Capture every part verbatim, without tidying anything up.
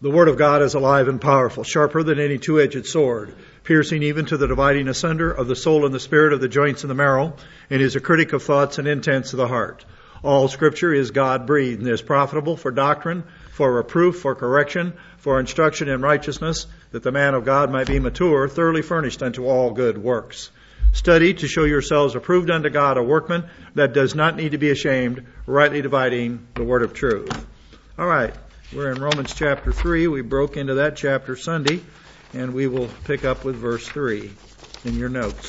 The Word of God is alive and powerful, sharper than any two-edged sword, piercing even to the dividing asunder of the soul and the spirit, of the joints and the marrow, and is a critic of thoughts and intents of the heart. All Scripture is God-breathed and is profitable for doctrine, for reproof, for correction, for instruction in righteousness, that the man of God might be mature, thoroughly furnished unto all good works. Study to show yourselves approved unto God, a workman that does not need to be ashamed, rightly dividing the word of truth. All right, we're in Romans chapter three. We broke into that chapter Sunday, and we will pick up with verse three in your notes.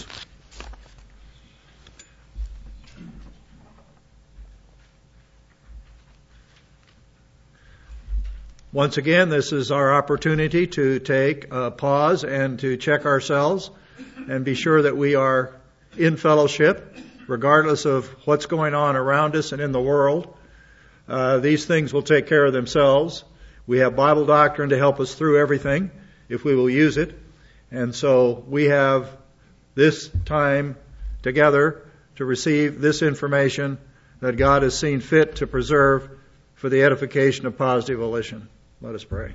Once again, this is our opportunity to take a pause and to check ourselves and be sure that we are in fellowship, regardless of what's going on around us and in the world. Uh, these things will take care of themselves. We have Bible doctrine to help us through everything, if we will use it. And so we have this time together to receive this information that God has seen fit to preserve for the edification of positive volition. Let us pray.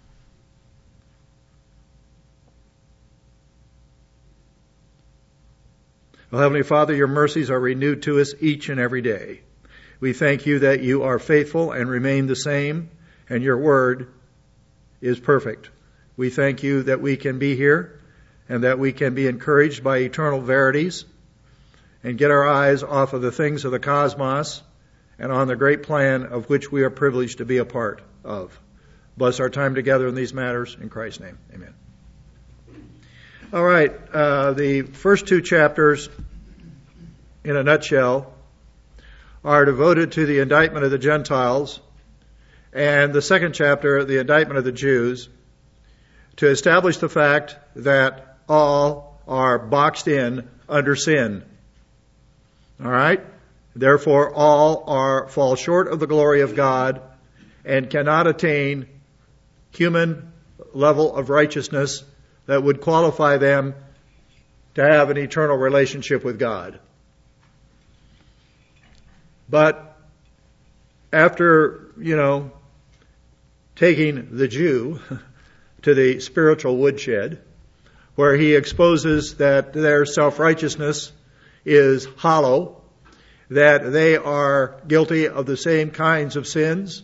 Well, Heavenly Father, your mercies are renewed to us each and every day. We thank you that you are faithful and remain the same, and your word is perfect. We thank you that we can be here and that we can be encouraged by eternal verities and get our eyes off of the things of the cosmos and on the great plan of which we are privileged to be a part of. Bless our time together in these matters. In Christ's name, amen. All right, uh, the first two chapters, in a nutshell, are devoted to the indictment of the Gentiles, and the second chapter, the indictment of the Jews, to establish the fact that all are boxed in under sin. All right? Therefore, all are fall short of the glory of God and cannot attain human level of righteousness that would qualify them to have an eternal relationship with God. But after, you know, taking the Jew to the spiritual woodshed, where he exposes that their self-righteousness is hollow, that they are guilty of the same kinds of sins,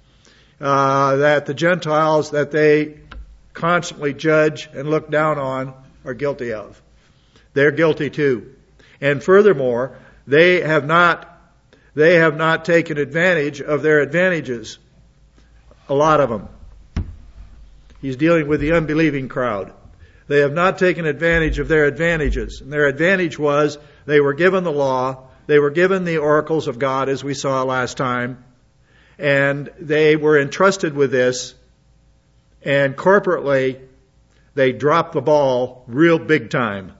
uh, that the Gentiles that they constantly judge and look down on are guilty of. They're guilty too. And furthermore, they have not they have not taken advantage of their advantages. A lot of them. He's dealing with the unbelieving crowd. They have not taken advantage of their advantages. And their advantage was they were given the law, they were given the oracles of God, as we saw last time, and they were entrusted with this. And corporately, they dropped the ball real big time.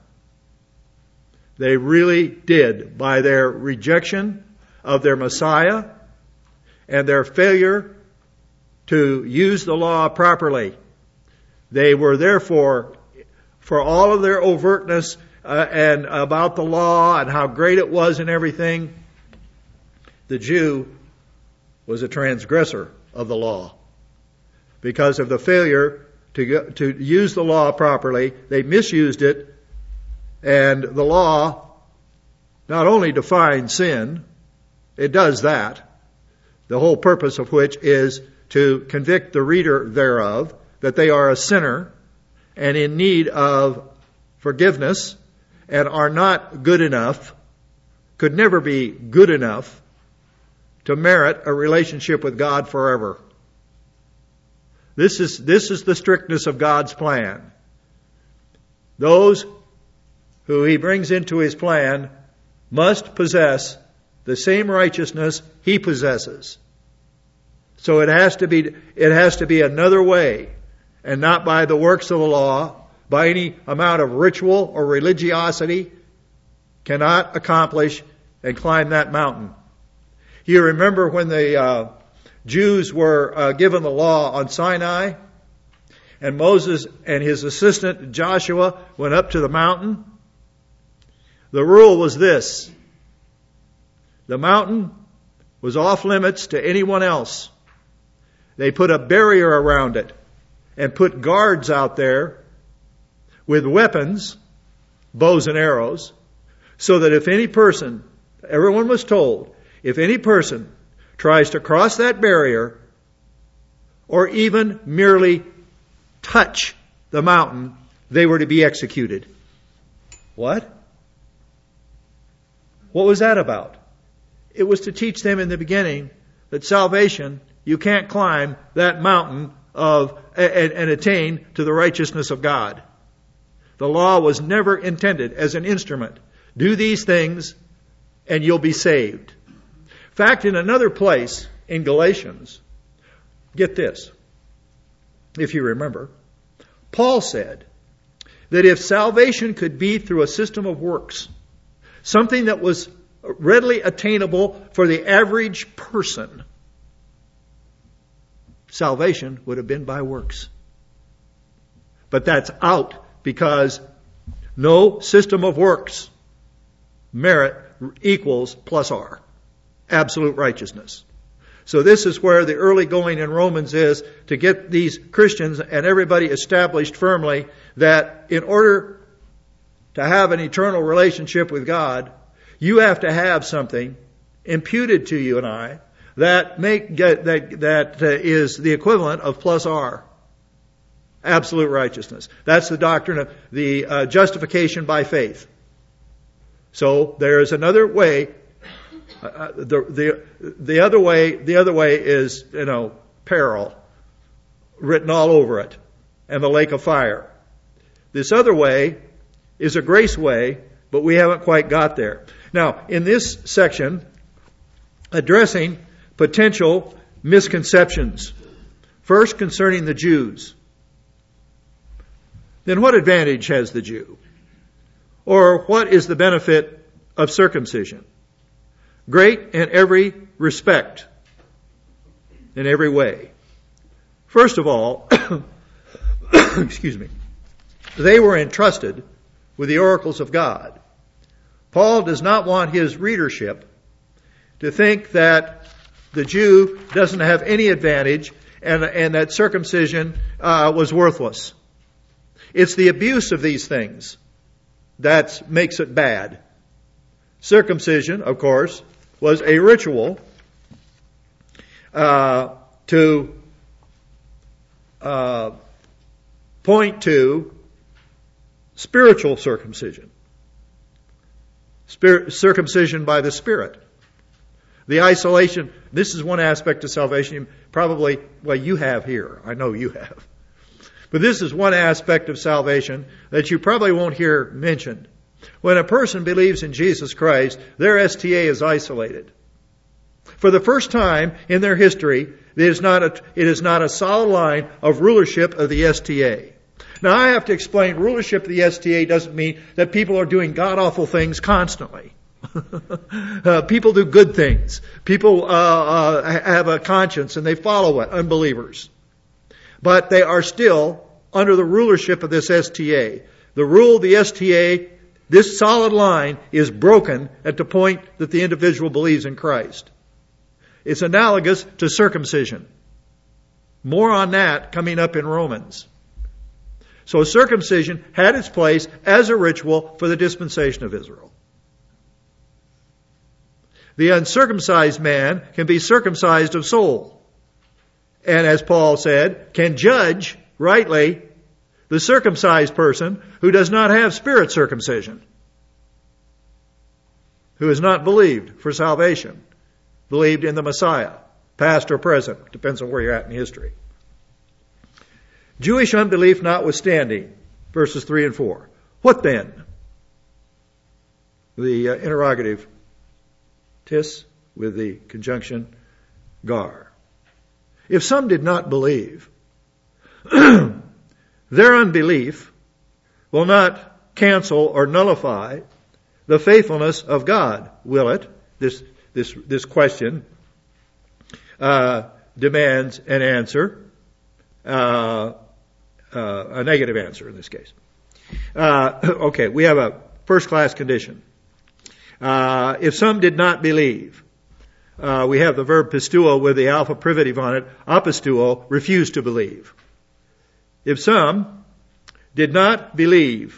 They really did, by their rejection of their Messiah and their failure to use the law properly. They were therefore, for all of their overtness uh, and about the law and how great it was and everything, the Jew was a transgressor of the law. Because of the failure to go, to use the law properly, they misused it, and the law not only defines sin, it does that, the whole purpose of which is to convict the reader thereof that they are a sinner and in need of forgiveness and are not good enough, could never be good enough to merit a relationship with God forever. This is, this is the strictness of God's plan. Those who he brings into his plan must possess the same righteousness he possesses. So it has to be, it has to be another way, and not by the works of the law, by any amount of ritual or religiosity, cannot accomplish and climb that mountain. You remember when the uh, Jews were uh, given the law on Sinai, and Moses and his assistant Joshua went up to the mountain? The rule was this: the mountain was off limits to anyone else. They put a barrier around it. and put guards out there with weapons, bows and arrows, so that if any person, everyone was told, if any person tries to cross that barrier or even merely touch the mountain, they were to be executed. What? What was that about? It was to teach them in the beginning that salvation, you can't climb that mountain of and, and attain to the righteousness of God. The law was never intended as an instrument. Do these things and you'll be saved. In fact, in another place in Galatians, get this, if you remember, Paul said that if salvation could be through a system of works, something that was readily attainable for the average person, salvation would have been by works. But that's out because no system of works, merit equals plus R, absolute righteousness. So this is where the early going in Romans is, to get these Christians and everybody established firmly that in order to have an eternal relationship with God, you have to have something imputed to you and I that make that that uh, is the equivalent of plus R, absolute righteousness. That's the doctrine of the uh, justification by faith. So there is another way. Uh, the the the other way the other way is, you know, peril written all over it and the lake of fire. This other way is a grace way, but we haven't quite got there. Now, in this section, addressing potential misconceptions. First, concerning the Jews. Then what advantage has the Jew? Or what is the benefit of circumcision? Great in every respect, in every way. First of all, excuse me, they were entrusted with the oracles of God. Paul does not want his readership to think that the Jew doesn't have any advantage and, and that circumcision uh, was worthless. It's the abuse of these things that makes it bad. Circumcision, of course, was a ritual uh, to uh, point to spiritual circumcision. Spirit, circumcision by the Spirit. The isolation, this is one aspect of salvation, probably, well, you have here. I know you have. But this is one aspect of salvation that you probably won't hear mentioned. When a person believes in Jesus Christ, their S T A is isolated. For the first time in their history, it is not a, it is not a solid line of rulership of the S T A. Now, I have to explain, rulership of the S T A doesn't mean that people are doing god-awful things constantly. uh, people do good things. People uh, uh, have a conscience and they follow it, unbelievers. But they are still under the rulership of this S T A. The rule of the S T A, this solid line, is broken at the point that the individual believes in Christ. It's analogous to circumcision. More on that coming up in Romans. So circumcision had its place as a ritual for the dispensation of Israel. The uncircumcised man can be circumcised of soul. And as Paul said, can judge rightly the circumcised person who does not have spirit circumcision, who has not believed for salvation, believed in the Messiah, past or present, depends on where you're at in history. Jewish unbelief notwithstanding, verses three and four. What then? The uh, interrogative tis with the conjunction gar. If some did not believe, their unbelief will not cancel or nullify the faithfulness of God, will it? This this this question uh, demands an answer, uh, uh, a negative answer in this case. Uh, okay, we have a first-class condition. Uh, if some did not believe, uh, we have the verb pistuo with the alpha privative on it. Apistuo, refuse to believe. If some did not believe,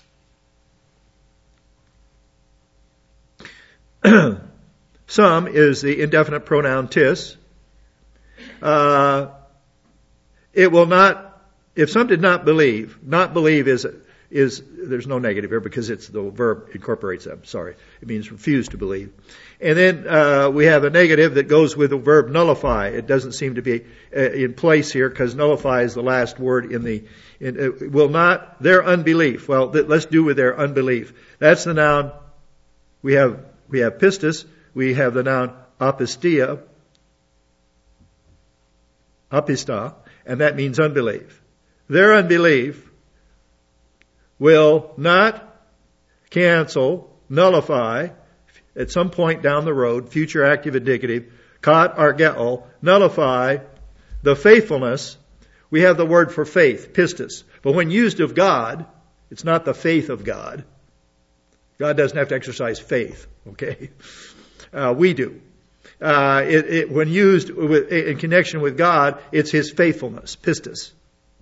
some is the indefinite pronoun tis. Uh, it will not, if some did not believe, not believe is, is, there's no negative here because it's the verb incorporates them. Sorry. It means refuse to believe. And then, uh, we have a negative that goes with the verb nullify. It doesn't seem to be uh, in place here because nullify is the last word in the, in, uh, will not, their unbelief. Well, th- let's do with their unbelief. That's the noun. We have, we have pistis. We have the noun apistia, apista, and that means unbelief. Their unbelief will not cancel, nullify, at some point down the road, future active indicative, kat argeo, nullify the faithfulness. We have the word for faith, pistis. But when used of God, it's not the faith of God. God doesn't have to exercise faith, okay? Uh, we do. Uh, it, it, when used with, in connection with God, it's His faithfulness, pistis.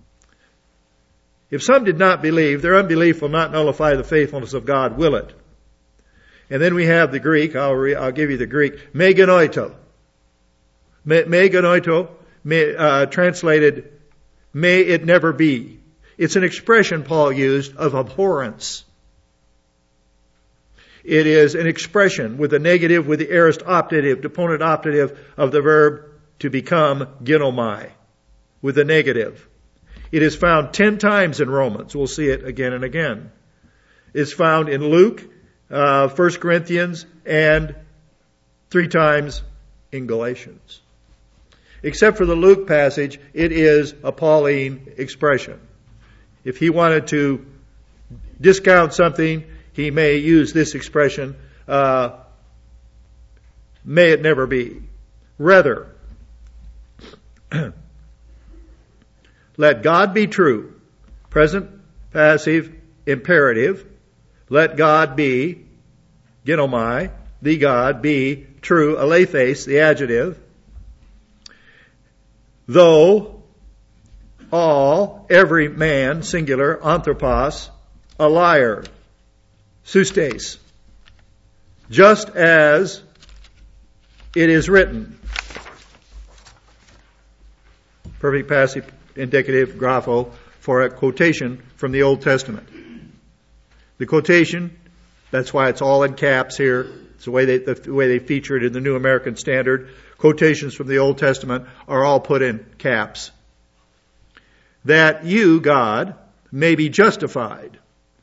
If some did not believe, their unbelief will not nullify the faithfulness of God, will it? And then we have the Greek, I'll, re, I'll give you the Greek, meganoito. Me, meganoito, me, uh, translated, may it never be. It's an expression Paul used of abhorrence. It is an expression with a negative, with the aorist optative, deponent optative of the verb to become, ginomai, with a negative. It is found ten times in Romans. We'll see it again and again. It's found in Luke, uh, First Corinthians, and three times in Galatians. Except for the Luke passage, it is a Pauline expression. If he wanted to discount something, he may use this expression, uh, may it never be. Rather, let God be true. Present, passive, imperative. Let God be, ginomai, the God, be true, aletheis, the adjective. Though all, every man, singular, anthropos, a liar, sustes, just as it is written. Perfect passive indicative, grapho, for a quotation from the Old Testament. The quotation, that's why it's all in caps here. It's the way they, the way they feature it in the New American Standard. Quotations from the Old Testament are all put in caps. That you, God, may be justified.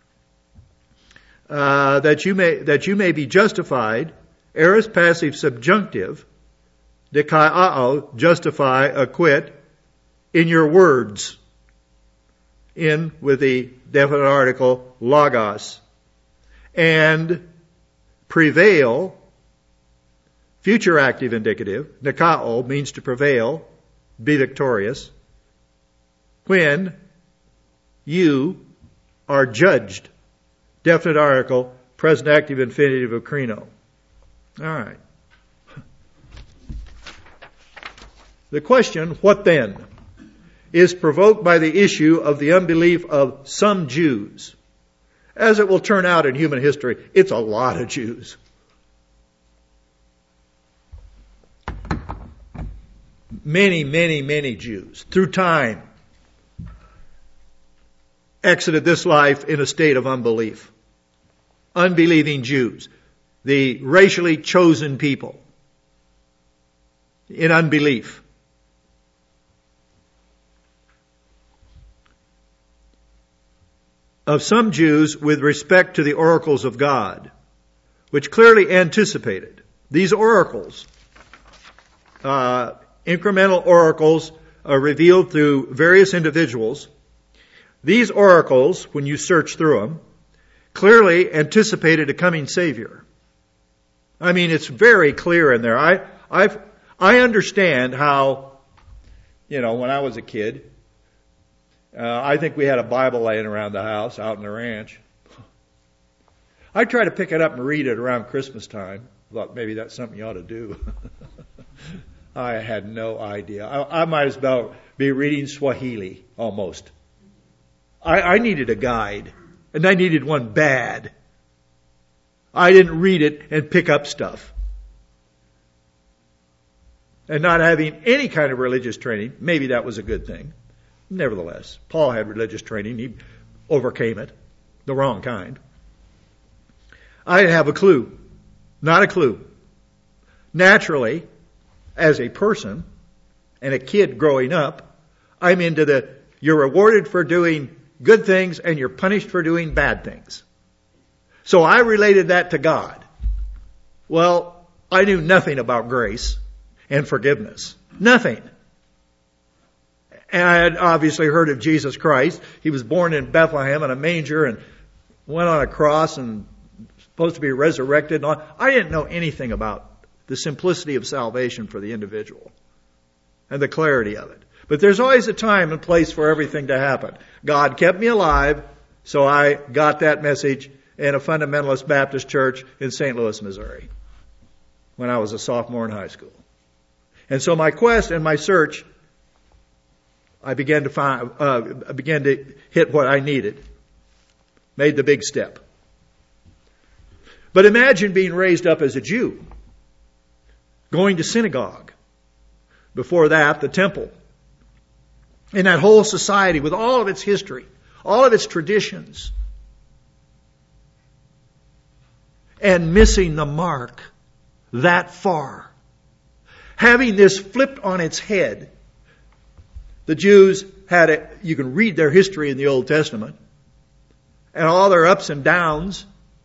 Uh, that you may, that you may be justified, aorist passive subjunctive, dikaiao, justify, acquit, in your words, in with the definite article logos, and prevail, future active indicative, nikao means to prevail, be victorious, when you are judged, definite article, present active infinitive of krino. All right. The question, what then, is provoked by the issue of the unbelief of some Jews. As it will turn out in human history, it's a lot of Jews. Many, many, many Jews, through time, exited this life in a state of unbelief. Unbelieving Jews, the racially chosen people, in unbelief. Of some Jews with respect to the oracles of God, which clearly anticipated. These oracles, uh, incremental oracles are revealed through various individuals. These oracles, when you search through them, clearly anticipated a coming Savior. I mean, it's very clear in there. I, I've, I understand how, you know, when I was a kid, Uh, I think we had a Bible laying around the house out in the ranch. I try to pick it up and read it around Christmas time. Thought maybe that's something you ought to do. I had no idea. I, I might as well be reading Swahili almost. I, I needed a guide, and I needed one bad. I didn't read it and pick up stuff. And not having any kind of religious training, maybe that was a good thing. Nevertheless, Paul had religious training. He overcame it, the wrong kind. I didn't have a clue. Not a clue. Naturally, as a person and a kid growing up, I'm into the, you're rewarded for doing good things and you're punished for doing bad things. So I related that to God. Well, I knew nothing about grace and forgiveness. Nothing. And I had obviously heard of Jesus Christ. He was born in Bethlehem in a manger and went on a cross and supposed to be resurrected. I didn't know anything about the simplicity of salvation for the individual and the clarity of it. But there's always a time and place for everything to happen. God kept me alive, so I got that message in a fundamentalist Baptist church in Saint Louis, Missouri, when I was a sophomore in high school. And so my quest and my search, I began to find, uh, I began to hit what I needed. Made the big step. But imagine being raised up as a Jew, going to synagogue. Before that, the temple. In that whole society with all of its history, all of its traditions. And missing the mark that far. Having this flipped on its head. The Jews had it, you can read their history in the Old Testament. And all their ups and downs.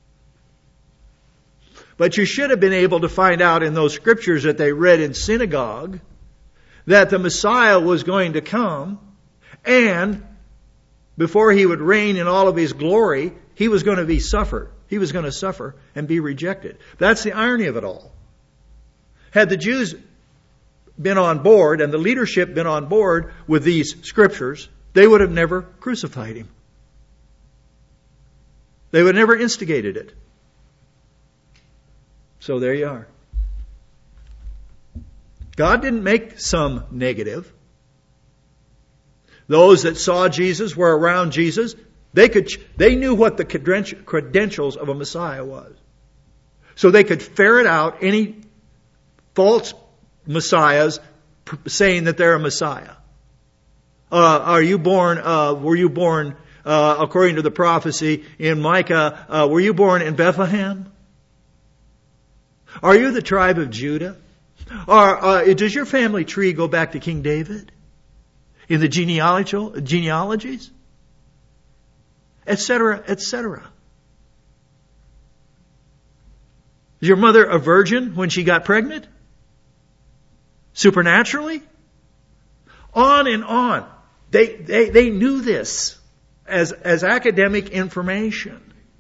But you should have been able to find out in those scriptures that they read in synagogue that the Messiah was going to come, and before he would reign in all of his glory, he was going to be suffer. He was going to suffer and be rejected. That's the irony of it all. Had the Jews been on board and the leadership been on board with these scriptures, they would have never crucified him. They would have never instigated it. So there you are. God didn't make some negative. Those that saw Jesus, were around Jesus, they could, they knew what the credentials of a Messiah was. So they could ferret out any false messiahs saying that they're a Messiah. Uh, are you born, uh, were you born, uh, according to the prophecy in Micah, uh, were you born in Bethlehem? Are you the tribe of Judah? Or uh, does your family tree go back to King David? In the genealogical genealogies? Etc., et cetera. Is your mother a virgin when she got pregnant? Supernaturally? On and on. They, they, they knew this as, as academic information.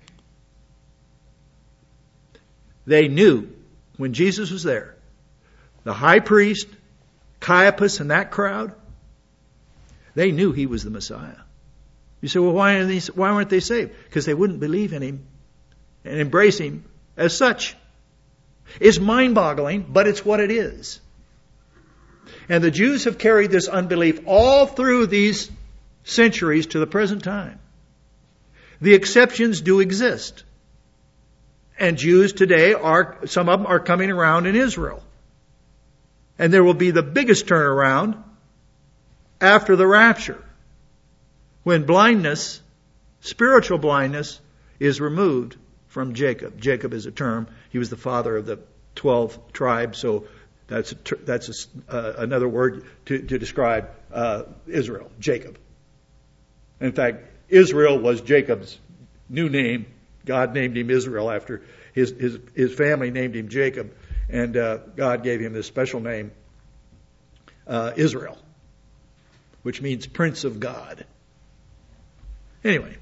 They knew when Jesus was there, the high priest, Caiaphas and that crowd, they knew he was the Messiah. You say, well, why, are these, why weren't they saved? Because they wouldn't believe in him and embrace him as such. It's mind-boggling, but it's what it is. And the Jews have carried this unbelief all through these centuries to the present time. The exceptions do exist. And Jews today are, some of them are coming around in Israel. And there will be the biggest turnaround after the rapture, when blindness, spiritual blindness, is removed from Jacob. Jacob is a term. He was the father of the twelve tribes, so that's a, that's a, uh, another word to, to describe uh, Israel, Jacob. In fact, Israel was Jacob's new name. God named him Israel after his his, his family named him Jacob, and uh, God gave him this special name, uh, Israel, which means Prince of God. Anyway,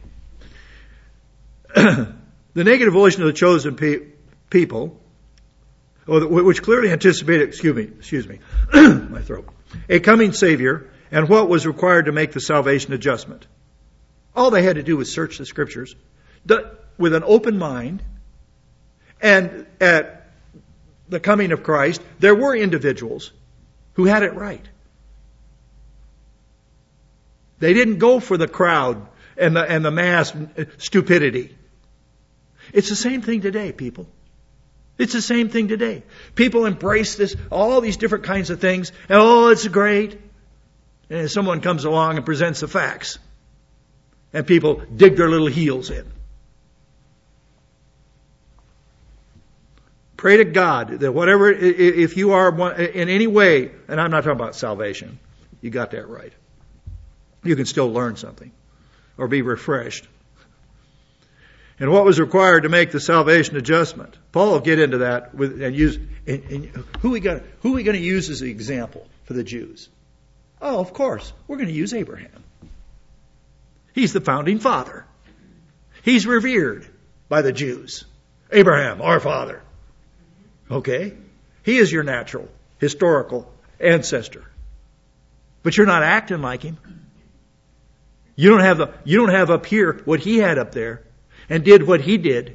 the negative volition of the chosen pe- people, which clearly anticipated, excuse me, excuse me, my throat, a coming Savior, and what was required to make the salvation adjustment. All they had to do was search the Scriptures with an open mind, and at the coming of Christ, there were individuals who had it right. They didn't go for the crowd and the, and the mass stupidity. It's the same thing today, people. It's the same thing today. People embrace this, all these different kinds of things, and oh, it's great. And someone comes along and presents the facts, and people dig their little heels in. Pray to God that whatever, if you are in any way, and I'm not talking about salvation, you got that right. You can still learn something or be refreshed. And what was required to make the salvation adjustment? Paul will get into that with, and use, and, and who we got, who are we going to use as the example for the Jews? Oh, of course, we're going to use Abraham. He's the founding father. He's revered by the Jews. Abraham, our father. Okay? He is your natural, historical ancestor. But you're not acting like him. You don't have the, you don't have up here what he had up there and did what he did.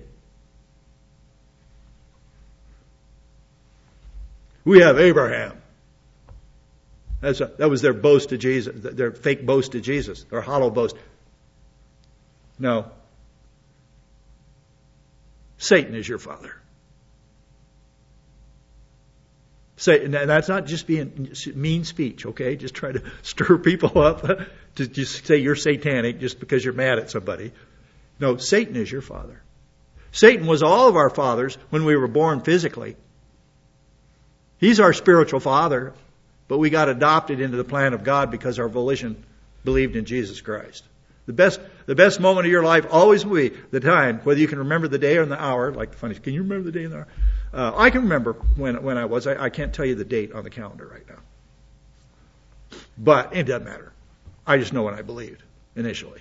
We have Abraham. That's a, that was their boast to Jesus, their fake boast to Jesus, their hollow boast. No. Satan is your father. Satan, and that's not just being mean speech, okay? Just try to stir people up to just say you're satanic just because you're mad at somebody. No, Satan is your father. Satan was all of our fathers when we were born physically. He's our spiritual father, but we got adopted into the plan of God because our volition believed in Jesus Christ. The best, the best moment of your life always will be the time, whether you can remember the day or the hour, like the funny, can you remember the day and the hour? Uh, I can remember when, when I was, I, I can't tell you the date on the calendar right now. But it doesn't matter. I just know what I believed initially.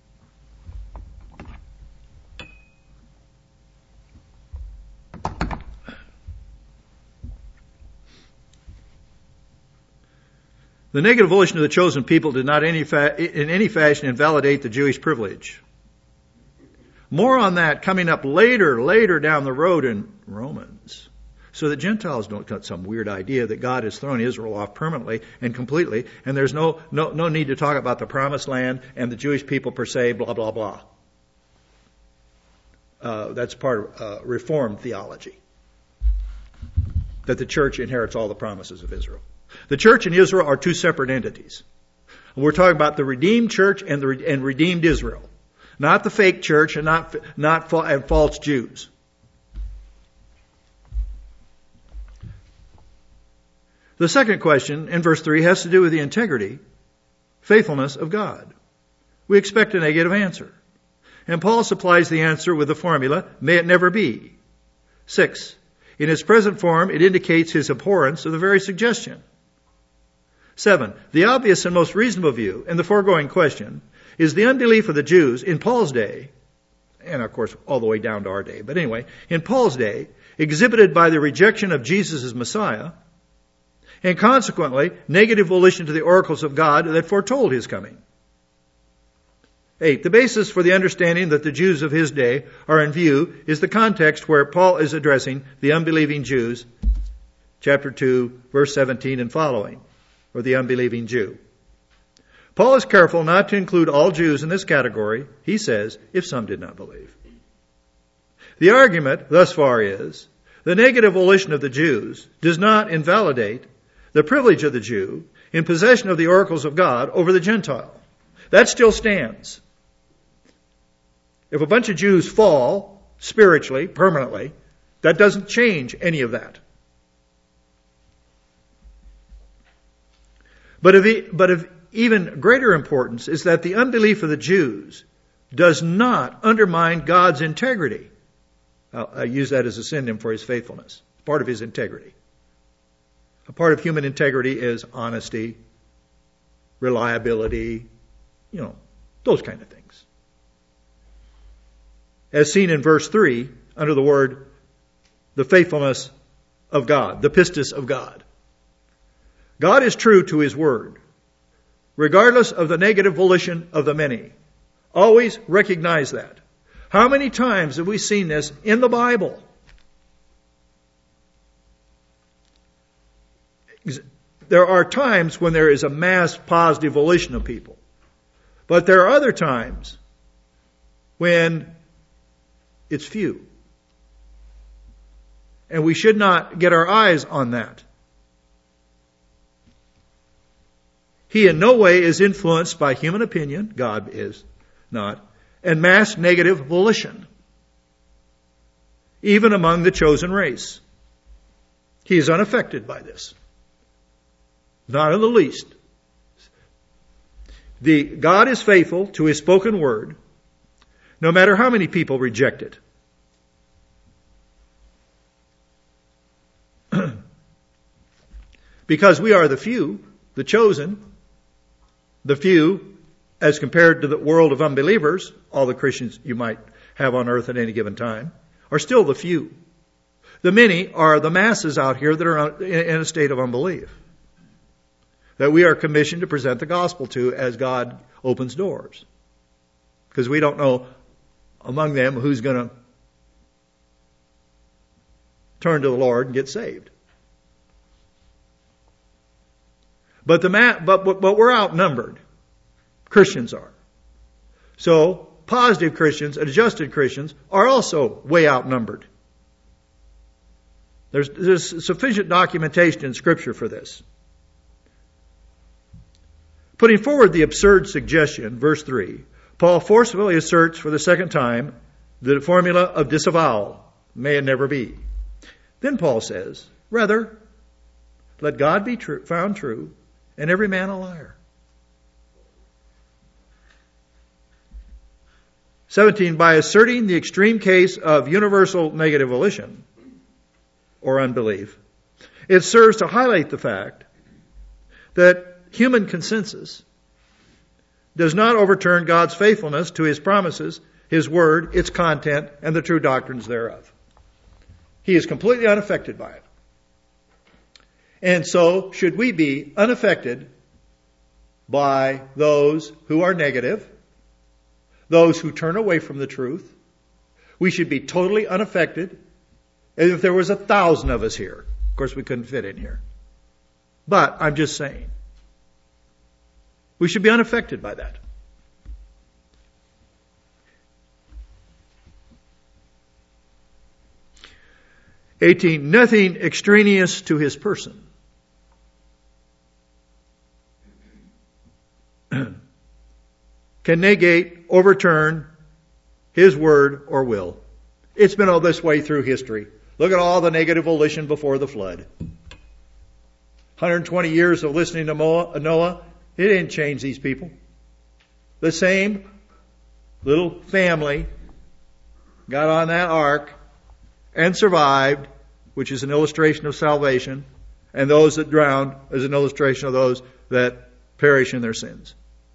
The negative volition of the chosen people did not any fa- in any fashion invalidate the Jewish privilege. More on that coming up later, later down the road in Romans. So that Gentiles don't get some weird idea that God has thrown Israel off permanently and completely, and there's no, no, no need to talk about the promised land and the Jewish people per se, blah, blah, blah. Uh, that's part of uh, Reformed theology. That the church inherits all the promises of Israel. The church and Israel are two separate entities. We're talking about the redeemed church and the and redeemed Israel, not the fake church and not not and false Jews. The second question in verse three has to do with the integrity, faithfulness of God. We expect a negative answer, and Paul supplies the answer with the formula, "May it never be." Six. In its present form, it indicates his abhorrence of the very suggestion. Seven, the obvious and most reasonable view in the foregoing question is the unbelief of the Jews in Paul's day, and of course all the way down to our day, but anyway, in Paul's day, exhibited by the rejection of Jesus as Messiah, and consequently, negative volition to the oracles of God that foretold his coming. Eight, the basis for the understanding that the Jews of his day are in view is the context where Paul is addressing the unbelieving Jews, chapter two, verse seventeen and following, or the unbelieving Jew. Paul is careful not to include all Jews in this category, he says, if some did not believe. The argument thus far is, the negative volition of the Jews does not invalidate the privilege of the Jew in possession of the oracles of God over the Gentile. That still stands. If a bunch of Jews fall spiritually, permanently, that doesn't change any of that. But of, but of even greater importance is that the unbelief of the Jews does not undermine God's integrity. I'll, I use that as a synonym for his faithfulness. Part of his integrity. A part of human integrity is honesty, reliability, you know, those kind of things. As seen in verse three, under the word, the faithfulness of God, the pistis of God. God is true to his word, regardless of the negative volition of the many. Always recognize that. How many times have we seen this in the Bible? There are times when there is a mass positive volition of people. But there are other times when it's few. And we should not get our eyes on that. He in no way is influenced by human opinion, God is not, and mass negative volition, even among the chosen race. He is unaffected by this. Not in the least. The God is faithful to His spoken word, no matter how many people reject it. Because we are the few, the chosen, the few, as compared to the world of unbelievers, all the Christians you might have on earth at any given time, are still the few. The many are the masses out here that are in a state of unbelief, that we are commissioned to present the gospel to as God opens doors. Because we don't know among them who's going to turn to the Lord and get saved. But the ma- but, but but we're outnumbered. Christians are. So positive Christians and adjusted Christians are also way outnumbered. There's, there's sufficient documentation in Scripture for this. Putting forward the absurd suggestion, verse three, Paul forcefully asserts for the second time the formula of disavowal, may it never be. Then Paul says, rather, let God be true, found true, and every man a liar. seventeen, by asserting the extreme case of universal negative volition, or unbelief, it serves to highlight the fact that human consensus does not overturn God's faithfulness to His promises, His word, its content, and the true doctrines thereof. He is completely unaffected by it. And so, should we be unaffected by those who are negative, those who turn away from the truth? We should be totally unaffected. As if there was a thousand of us here. Of course, we couldn't fit in here. But I'm just saying, we should be unaffected by that. eighteen, nothing extraneous to His person can negate, overturn His word or will. It's been all this way through history. Look at all the negative volition before the flood. one hundred twenty years of listening to Noah, it didn't change these people. The same little family got on that ark and survived, which is an illustration of salvation, and those that drowned is an illustration of those that perish in their sins.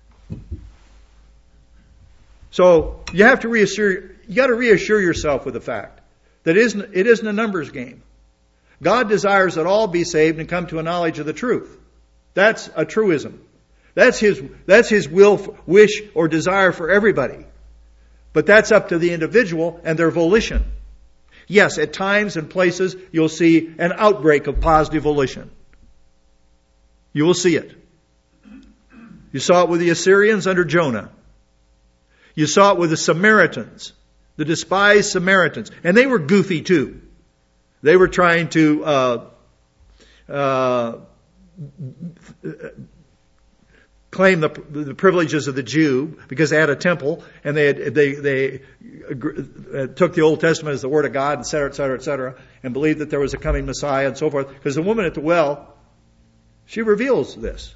So you have to reassure, you got to reassure yourself with the fact that it isn't, it isn't a numbers game. God desires that all be saved and come to a knowledge of the truth. That's a truism. That's His, that's His will, wish, or desire for everybody. But that's up to the individual and their volition. Yes, at times and places you'll see an outbreak of positive volition. You will see it. You saw it with the Assyrians under Jonah. You saw it with the Samaritans, the despised Samaritans. And they were goofy too. They were trying to uh, uh, claim the, the privileges of the Jew because they had a temple and they had, they they uh, took the Old Testament as the Word of God, et cetera, et cetera, et cetera, and believed that there was a coming Messiah and so forth. Because the woman at the well, she reveals this.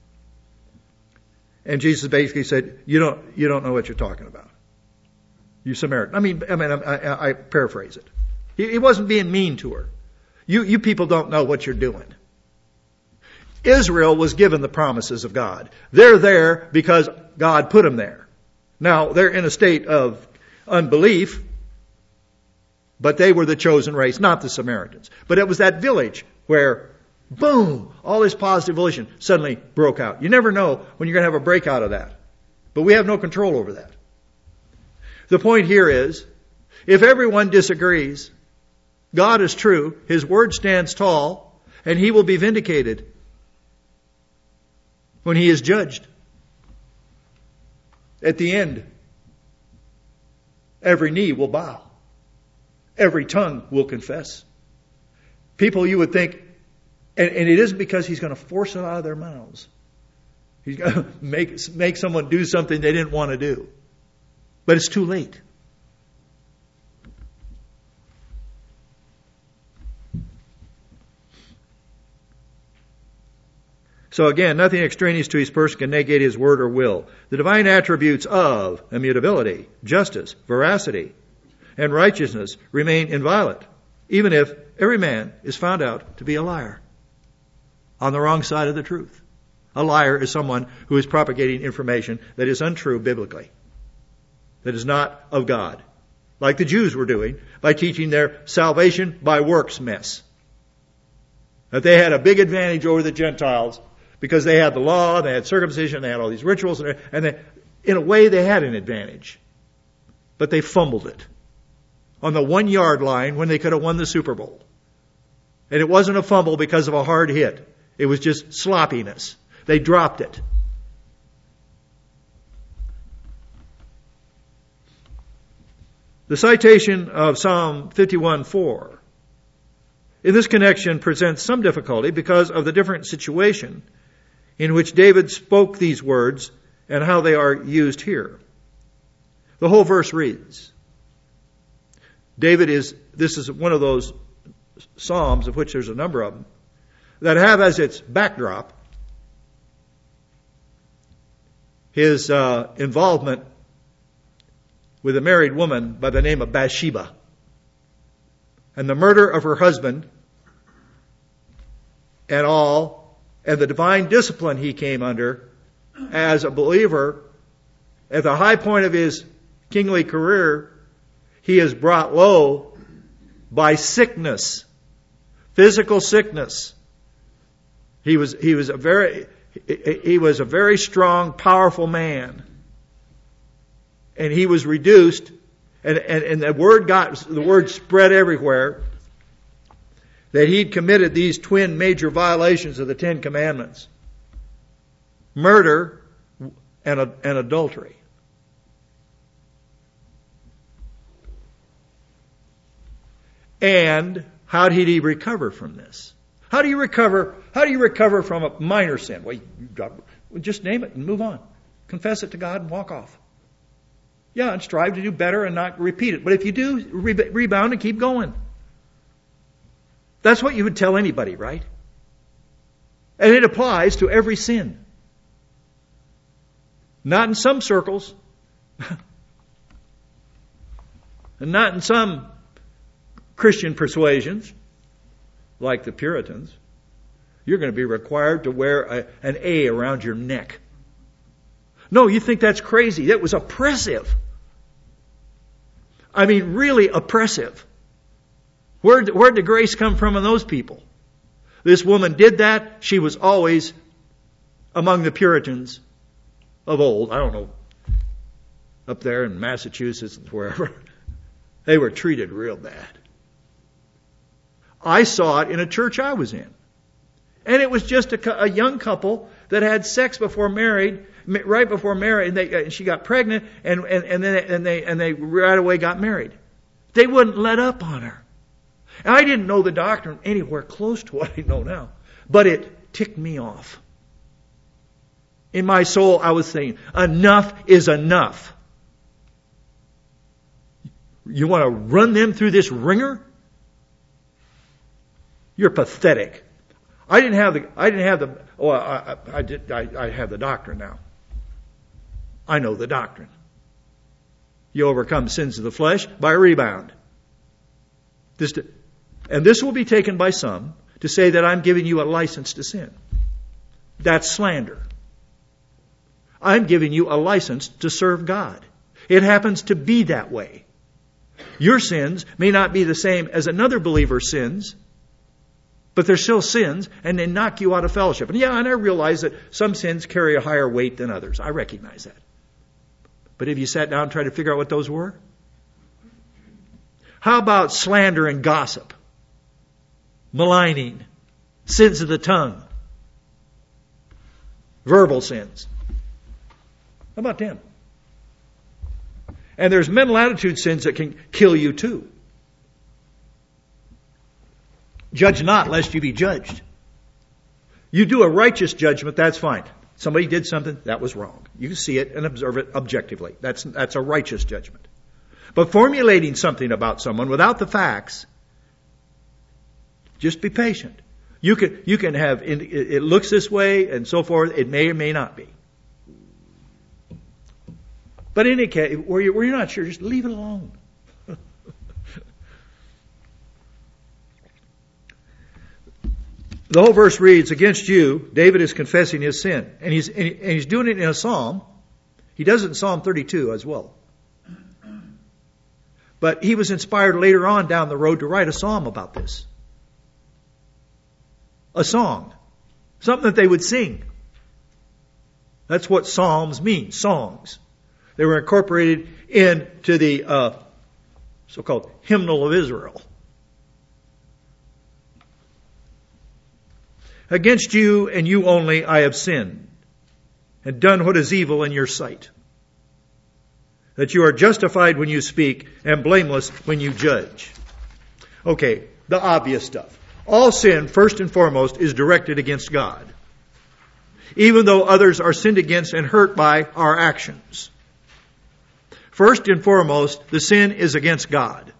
And Jesus basically said, "You don't, you don't know what you're talking about, you Samaritan." I mean, I mean, I, I, I paraphrase it. He, he wasn't being mean to her. You, you people don't know what you're doing. Israel was given the promises of God. They're there because God put them there. Now they're in a state of unbelief, but they were the chosen race, not the Samaritans. But it was that village where, boom, all this positive volition suddenly broke out. You never know when you're going to have a breakout of that. But we have no control over that. The point here is, if everyone disagrees, God is true, His word stands tall, and He will be vindicated when He is judged at the end. Every knee will bow. Every tongue will confess. People you would think, and, and it isn't because he's going to force it out of their mouths. He's going to make, make someone do something they didn't want to do. But it's too late. So again, nothing extraneous to his person can negate his word or will. The divine attributes of immutability, justice, veracity, and righteousness remain inviolate, even if every man is found out to be a liar, on the wrong side of the truth. A liar is someone who is propagating information that is untrue biblically, that is not of God, like the Jews were doing by teaching their salvation by works mess. That they had a big advantage over the Gentiles because they had the law, they had circumcision, they had all these rituals, and they, in a way they had an advantage. But they fumbled it on the one yard line when they could have won the Super Bowl. And it wasn't a fumble because of a hard hit. It was just sloppiness. They dropped it. The citation of Psalm fifty-one four in this connection presents some difficulty because of the different situation in which David spoke these words and how they are used here. The whole verse reads, David is, this is one of those Psalms, of which there's a number of them, that have as its backdrop his uh, involvement with a married woman by the name of Bathsheba and the murder of her husband and all, and the divine discipline he came under as a believer. At the high point of his kingly career, he is brought low by sickness, physical sickness. He was, he was a very, he was a very strong, powerful man. And he was reduced, and, and, and the word got, the word spread everywhere that he'd committed these twin major violations of the Ten Commandments. Murder and, and adultery. And how did he recover from this? How do you recover, how do you recover from a minor sin? Well, you just name it and move on. Confess it to God and walk off. Yeah, and strive to do better and not repeat it. But if you do, re- rebound and keep going. That's what you would tell anybody, right? And it applies to every sin. Not in some circles. And not in some Christian persuasions, like the Puritans. You're going to be required to wear a, an A around your neck. No, you think that's crazy. That was oppressive. I mean, really oppressive. Where where'd the grace come from in those people? This woman did that. She was always among the Puritans of old. I don't know, up there in Massachusetts and wherever. They were treated real bad. I saw it in a church I was in. And it was just a, a young couple that had sex before married, right before marriage, and they, she got pregnant, and, and, and then and they and they right away got married. They wouldn't let up on her. And I didn't know the doctrine anywhere close to what I know now, but it ticked me off. In my soul, I was saying, enough is enough. You want to run them through this ringer? You're pathetic. I didn't have the. I didn't have the. Oh, I, I, I did. I, I have the doctrine now. I know the doctrine. You overcome sins of the flesh by rebound. This, and this will be taken by some to say that I'm giving you a license to sin. That's slander. I'm giving you a license to serve God. It happens to be that way. Your sins may not be the same as another believer's sins, but they're still sins, and they knock you out of fellowship. And yeah, and I realize that some sins carry a higher weight than others. I recognize that. But have you sat down and tried to figure out what those were? How about slander and gossip? Maligning. Sins of the tongue. Verbal sins. How about them? And there's mental attitude sins that can kill you too. Judge not, lest you be judged. You do a righteous judgment, that's fine. Somebody did something, that was wrong. You can see it and observe it objectively. That's, that's a righteous judgment. But formulating something about someone without the facts, just be patient. You can, you can have, it looks this way and so forth, it may or may not be. But in any case, where you're, where you're not sure, just leave it alone. The whole verse reads, against you, David is confessing his sin. And he's, and he's doing it in a psalm. He does it in Psalm thirty-two as well. But he was inspired later on down the road to write a psalm about this. A song. Something that they would sing. That's what psalms mean, songs. They were incorporated into the uh, so-called hymnal of Israel. Against you and you only I have sinned, and done what is evil in your sight, that you are justified when you speak, and blameless when you judge. Okay, the obvious stuff. All sin, first and foremost, is directed against God, even though others are sinned against and hurt by our actions. First and foremost, the sin is against God.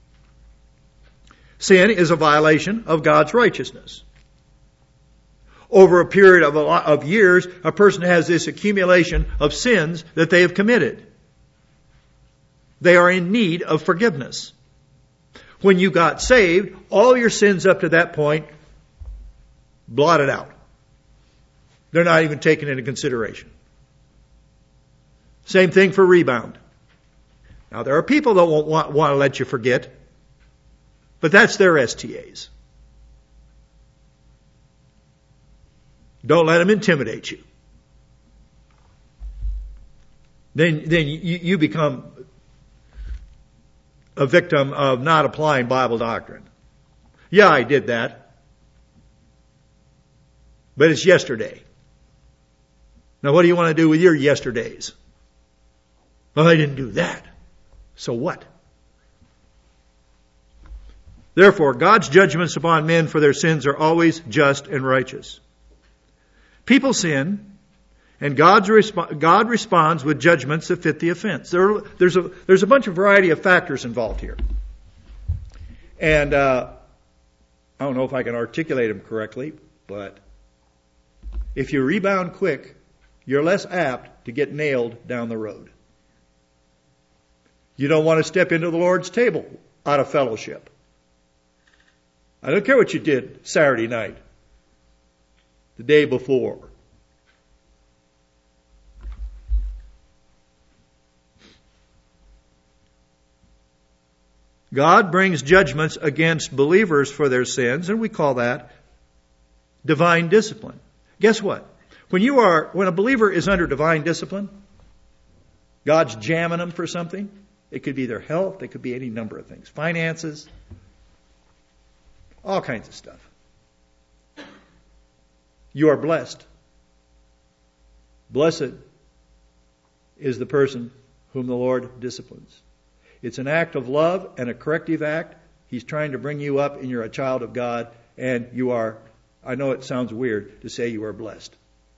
Sin is a violation of God's righteousness. Over a period of, a lot, of years, a person has this accumulation of sins that they have committed. They are in need of forgiveness. When you got saved, all your sins up to that point blotted out. They're not even taken into consideration. Same thing for rebound. Now, there are people that won't want, want to let you forget, but that's their S T As. Don't let them intimidate you. Then, then you, you become a victim of not applying Bible doctrine. Yeah, I did that. But it's yesterday. Now, what do you want to do with your yesterdays? Well, I didn't do that. So what? Therefore, God's judgments upon men for their sins are always just and righteous. People sin, and God's resp- God responds with judgments that fit the offense. There, there's, a, there's a bunch of variety of factors involved here. And uh, I don't know if I can articulate them correctly, but if you rebound quick, you're less apt to get nailed down the road. You don't want to step into the Lord's table out of fellowship. I don't care what you did Saturday night, the day before. God brings judgments against believers for their sins, and we call that divine discipline. Guess what? When you are, when a believer is under divine discipline, God's jamming them for something. It could be their health, it could be any number of things. Finances, all kinds of stuff. You are blessed. Blessed is the person whom the Lord disciplines. It's an act of love and a corrective act. He's trying to bring you up and you're a child of God, and you are, I know it sounds weird to say you are blessed.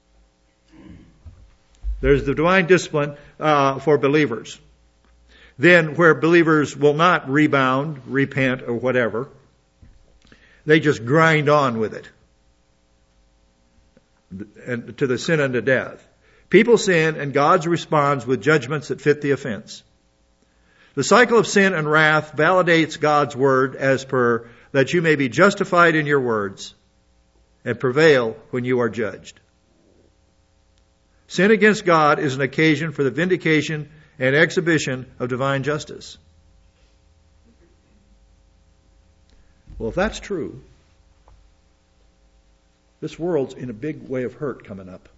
There's the divine discipline uh, for believers. Then where believers will not rebound, repent, or whatever, they just grind on with it. And to the sin unto death. People sin, and God responds with judgments that fit the offense. The cycle of sin and wrath validates God's word as per that you may be justified in your words and prevail when you are judged. Sin against God is an occasion for the vindication and exhibition of divine justice. Well, if that's true, this world's in a big way of hurt coming up.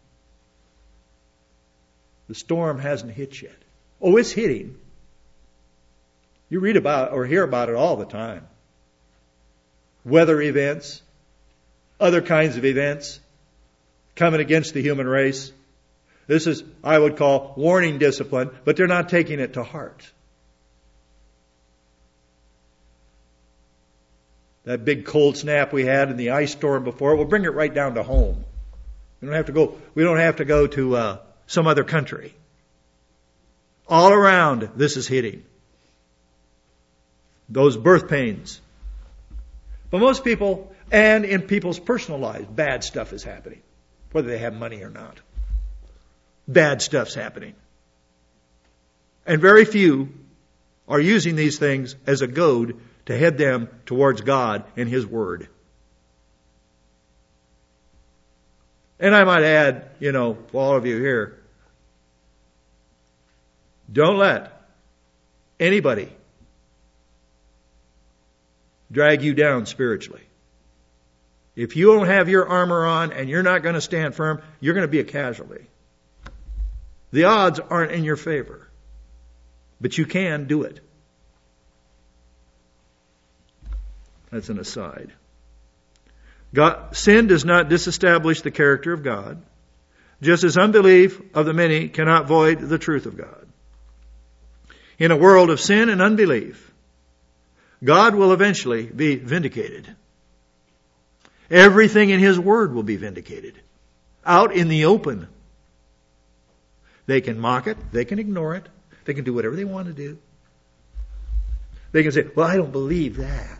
The storm hasn't hit yet. Oh, it's hitting. You read about or hear about it all the time. Weather events, other kinds of events coming against the human race. This is, I would call, warning discipline, but they're not taking it to heart. That big cold snap we had in the ice storm before, we'll bring it right down to home. We don't have to go, we don't have to go to uh, some other country. All around, this is hitting. Those birth pains. But most people, and in people's personal lives, bad stuff is happening. Whether they have money or not. Bad stuff's happening. And very few are using these things as a goad to head them towards God and His Word. And I might add, you know, for all of you here, don't let anybody drag you down spiritually. If you don't have your armor on and you're not going to stand firm, you're going to be a casualty. The odds aren't in your favor. But you can do it. That's an aside. God, sin does not disestablish the character of God, just as unbelief of the many cannot void the truth of God. In a world of sin and unbelief, God will eventually be vindicated. Everything in His Word will be vindicated. Out in the open. They can mock it. They can ignore it. They can do whatever they want to do. They can say, well, I don't believe that.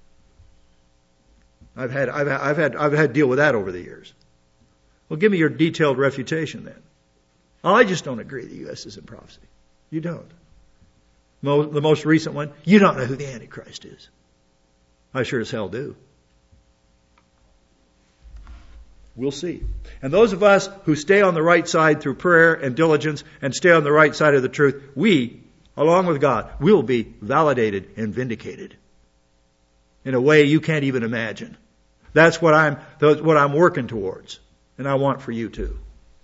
I've had, I've, I've had, I've had to deal with that over the years. Well, give me your detailed refutation then. Oh, I just don't agree the U S is in prophecy. You don't. Mo- the most recent one, you don't know who the Antichrist is. I sure as hell do. We'll see. And those of us who stay on the right side through prayer and diligence and stay on the right side of the truth, we, along with God, will be validated and vindicated in a way you can't even imagine. That's what I'm, what I'm working towards. And I want for you too.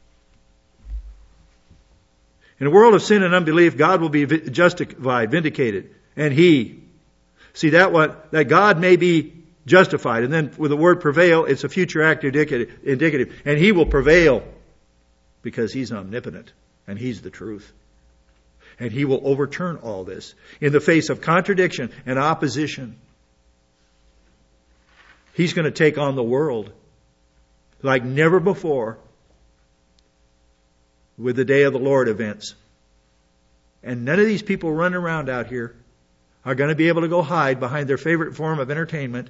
In a world of sin and unbelief, God will be justified, vindicated. And He. See that what, that God may be justified. And then with the word prevail, it's a future act indicative, indicative. And He will prevail because He's omnipotent and He's the truth. And He will overturn all this in the face of contradiction and opposition. He's going to take on the world like never before with the day of the Lord events. And none of these people running around out here are going to be able to go hide behind their favorite form of entertainment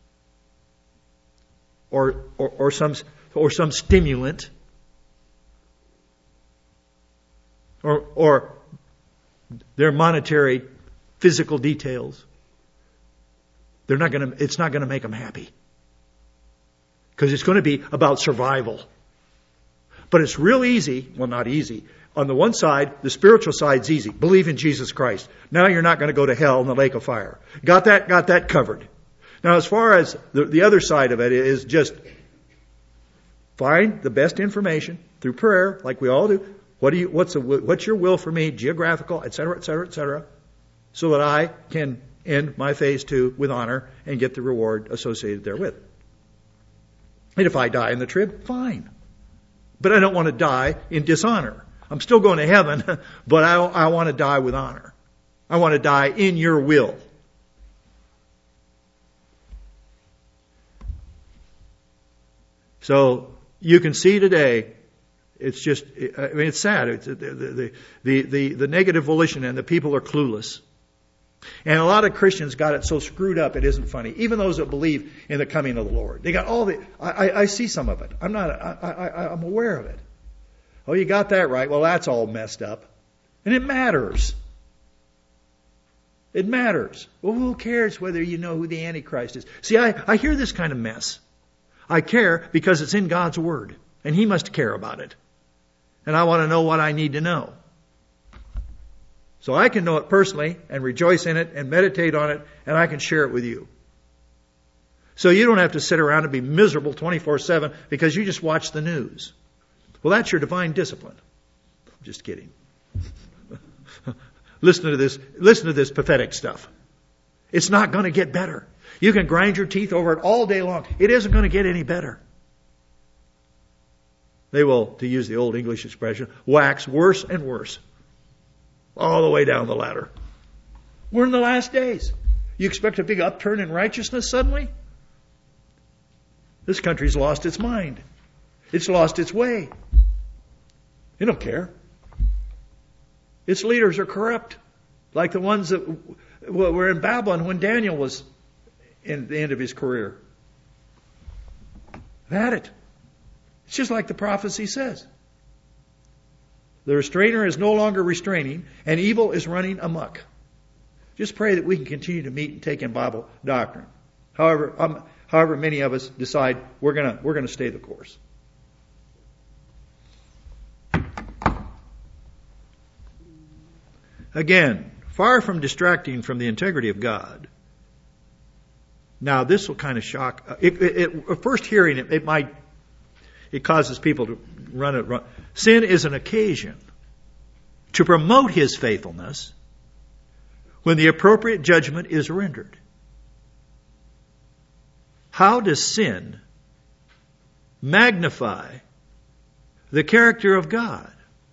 or, or, or some, or some stimulant or, or their monetary physical details. They're not going to, it's not going to make them happy. Because it's going to be about survival. But it's real easy, well not easy. On the one side, the spiritual side's easy. Believe in Jesus Christ. Now you're not going to go to hell in the lake of fire. Got that, got that covered. Now as far as the, the other side of it is just find the best information through prayer, like we all do. What do you, what's the, what's your will for me, geographical, et cetera, et cetera, et cetera, so that I can end my phase two with honor and get the reward associated therewith. And if I die in the trib, fine. But I don't want to die in dishonor. I'm still going to heaven, but I, I want to die with honor. I want to die in your will. So you can see today, it's just, I mean, it's sad. It's the, the, the, the, the negative volition and the people are clueless. And a lot of Christians got it so screwed up it isn't funny. Even those that believe in the coming of the Lord. They got all the, I, I, I see some of it. I'm not, I, I, I'm aware of it. Oh, you got that right. Well, that's all messed up. And it matters. It matters. Well, who cares whether you know who the Antichrist is? See, I, I hear this kind of mess. I care because it's in God's Word. And He must care about it. And I want to know what I need to know. So I can know it personally and rejoice in it and meditate on it, and I can share it with you. So you don't have to sit around and be miserable twenty-four seven because you just watch the news. Well, that's your divine discipline. Just kidding. Listen to this, listen to this pathetic stuff. It's not going to get better. You can grind your teeth over it all day long. It isn't going to get any better. They will, to use the old English expression, wax worse and worse. All the way down the ladder. We're in the last days. You expect a big upturn in righteousness suddenly? This country's lost its mind. It's lost its way. They don't care. Its leaders are corrupt, like the ones that were in Babylon when Daniel was in the end of his career. I've had it. It's just like the prophecy says. The restrainer is no longer restraining, and evil is running amok. Just pray that we can continue to meet and take in Bible doctrine. However, um, however many of us decide we're gonna we're gonna stay the course. Again, far from distracting from the integrity of God. Now, this will kind of shock. It, it, it, first hearing it, it might it causes people to run it. Run. Sin is an occasion to promote His faithfulness when the appropriate judgment is rendered. How does sin magnify the character of God?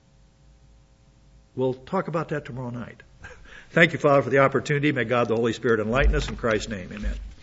We'll talk about that tomorrow night. Thank you, Father, for the opportunity. May God the Holy Spirit enlighten us in Christ's name. Amen.